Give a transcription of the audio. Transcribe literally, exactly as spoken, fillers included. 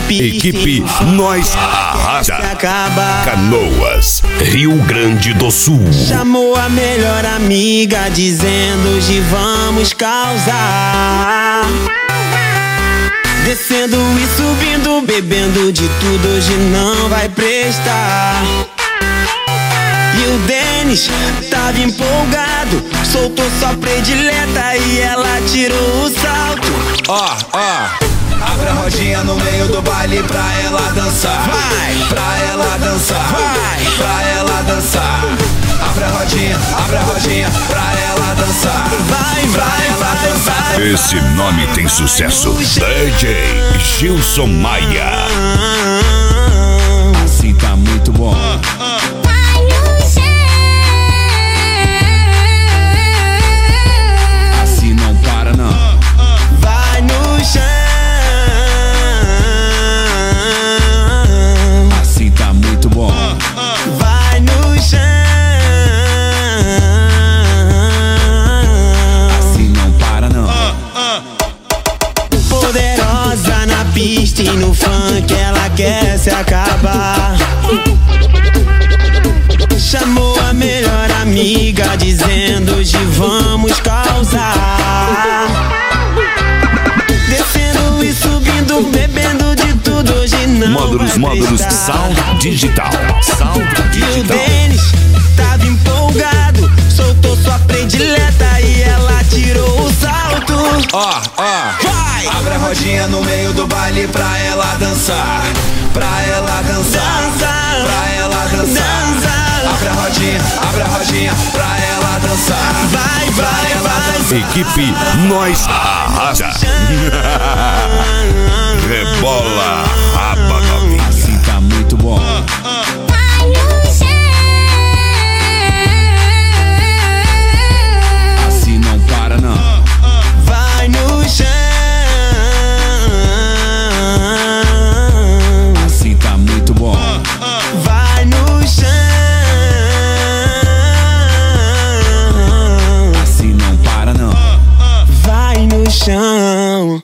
Equipe Nós Arrasta. Canoas, Rio Grande do Sul. Chamou a melhor amiga, dizendo hoje vamos causar. Descendo e subindo, bebendo de tudo, hoje não vai prestar. E o Denis tava empolgado, soltou sua predileta e ela tirou o salto. Ó, ó, abre a rodinha no meio do baile pra ela dançar. Vai, pra ela dançar. vai, pra ela dançar. Abre a rodinha, abre a rodinha pra ela dançar. vai, vai, ela vai, dançar. vai. Esse nome tem sucesso. D J Gilson Maia. Assim tá muito bom. Assim não para não. Vai no chão. Assim tá muito bom. Vai no chão. Assim não para não. Poderosa na pista e no funk ela quer se acabar. Chamou a melhor amiga, dizendo hoje vamos causar. Descendo e subindo, bebendo de tudo, hoje não Módulos, vai módulos, prestar. sound digital. Sound E o digital. Denis tava empolgado, soltou sua predileta e ela tirou o salto. Ó, ó, Vai! abre a rodinha no meio do baile pra ela dançar. Pra ela dançar. Dança! Pra ela dançar. Dança! Abre a rodinha, abre a rodinha pra ela dançar. Vai, Pra vai, ela vai. dançar. Equipe Nós Arrasta. Rebola.